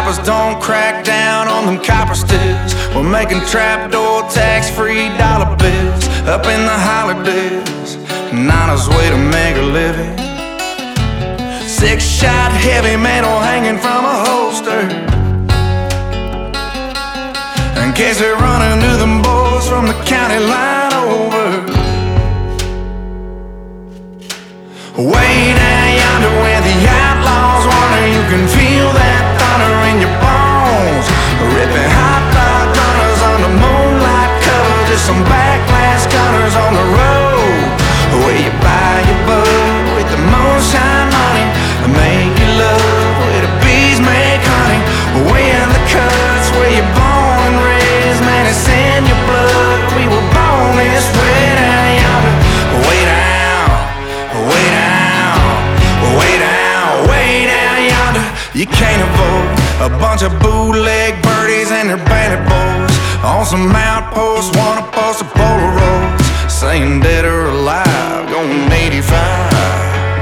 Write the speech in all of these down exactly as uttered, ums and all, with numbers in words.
coppers don't crack down on them copper stills. We're making trapdoor tax-free dollar bills up in the holidays. Nana's way to make a living. Six-shot heavy metal hanging from a holster, in case they run into them boys from the county line over. Way down yonder where the outlaws wander, you can feel that thunder in your bones. Ripping hot rod runners under moonlight cover, just some back glass gunners on the road. Where you buy your bud with the moonshine money, make your love where the bees make honey. Way in the cuts where you're born and raised, man, it's in your blood. We were born this way down yonder. Way down, way down, way down, way down yonder. You can't avoid a bunch of bootleg birdies and their bandit boys on some outposts, wanna post a Polaroids, saying dead or alive, going eighty-five.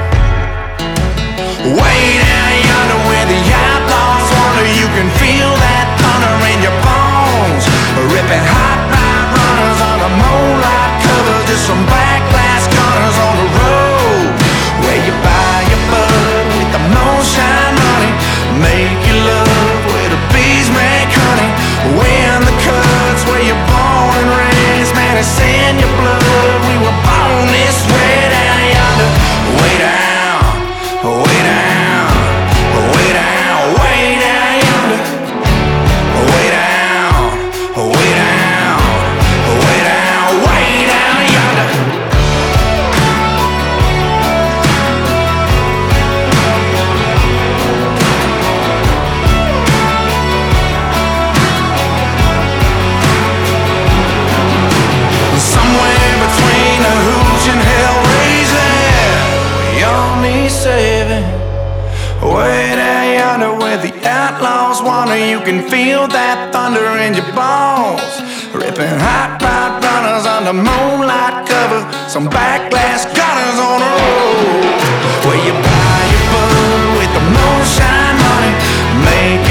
Way down yonder where the outlaws wander, you can feel that thunder in your bones. Ripping hot rod runners on the moonlight cover, just some back glass gunners on the road. Where you buy your bud with the moonshine money, make your love where the bees make honey. Way in the cuts where you're born and raised, man, it's in your blood. We were born this way down yonder. Way down, way down, way down, way down yonder. Way down, way down, way down, way down yonder. Somewhere between the hooch and Hellraiser, we all need saving. Way down yonder where the outlaws wander, you can feel that thunder in your bones. Ripping hot rod runners under moonlight cover, some back glass gunners on the road. Where you buy your bud with the moonshine money, make